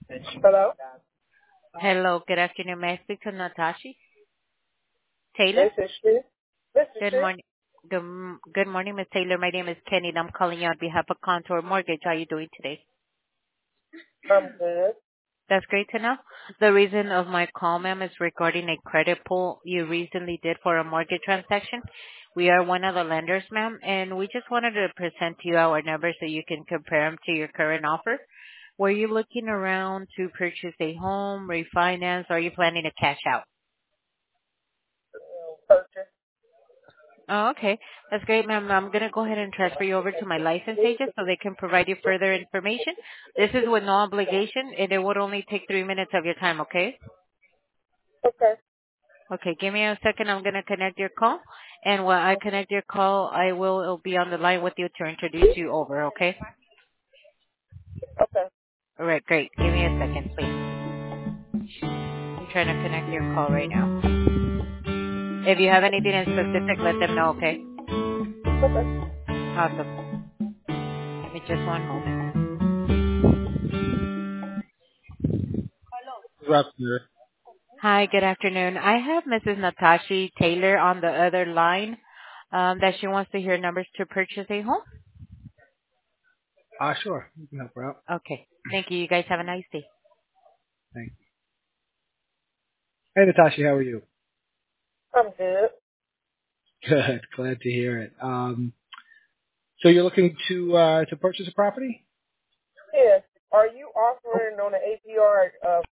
Hello? Hello, good afternoon. May I speak to Natasha Taylor? This is she. This is Good she. morning. Good morning, Ms. Taylor. My name is Kenny, and I'm calling you on behalf of Contour Mortgage. How are you doing today? I'm good. That's great to know. The reason of my call, ma'am, is regarding a credit pull you recently did for a mortgage transaction. We are one of the lenders, ma'am, and we just wanted to present to you our numbers so you can compare them to your current offer. Were you looking around to purchase a home, refinance, or are you planning to cash out? Purchase. Oh, okay. That's great, ma'am. I'm going to go ahead and transfer you over to my license agent so they can provide you further information. This is with no obligation, and it would only take 3 minutes of your time, okay? Okay. Okay, give me a second. I'm going to connect your call. And when I connect your call, I'll be on the line with you to introduce you over, okay? Okay. All right, great. Give me a second, please. I'm trying to connect your call right now. If you have anything in specific, let them know, okay? Okay. Awesome. Give me just one moment. Raptor. Hi, good afternoon. I have Mrs. Natasha Taylor on the other line that she wants to hear numbers to purchase a home. Sure. You can help her out. Okay. Thank you. You guys have a nice day. Thanks. Hey, Natasha, how are you? I'm good. Good. Glad to hear it. So you're looking to purchase a property? Yes. Are you Oh, offering on the APR